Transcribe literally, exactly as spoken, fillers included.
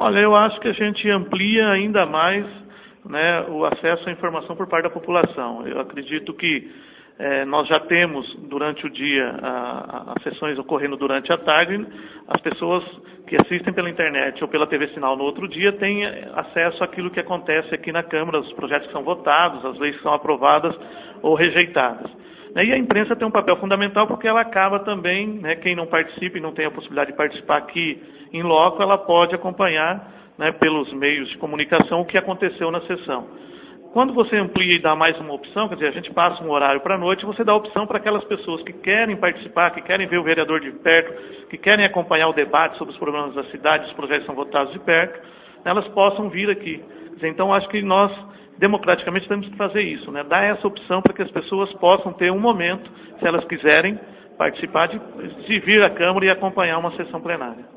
Olha, eu acho que a gente amplia ainda mais, né, o acesso à informação por parte da população. Eu acredito que eh, nós já temos, durante o dia, as sessões ocorrendo durante a tarde, as pessoas que assistem pela internet ou pela T V Sinal no outro dia têm acesso àquilo que acontece aqui na Câmara, os projetos que são votados, as leis que são aprovadas ou rejeitadas. E a imprensa tem um papel fundamental porque ela acaba também, né, quem não participa e não tem a possibilidade de participar aqui em loco, ela pode acompanhar, né, pelos meios de comunicação o que aconteceu na sessão. Quando você amplia e dá mais uma opção, quer dizer, a gente passa um horário para a noite, você dá opção para aquelas pessoas que querem participar, que querem ver o vereador de perto, que querem acompanhar o debate sobre os problemas da cidade, os projetos que são votados de perto, elas possam vir aqui. Quer dizer, então, acho que nós, democraticamente, temos que fazer isso, né? Dar essa opção para que as pessoas possam ter um momento, se elas quiserem, participar de, de vir à Câmara e acompanhar uma sessão plenária.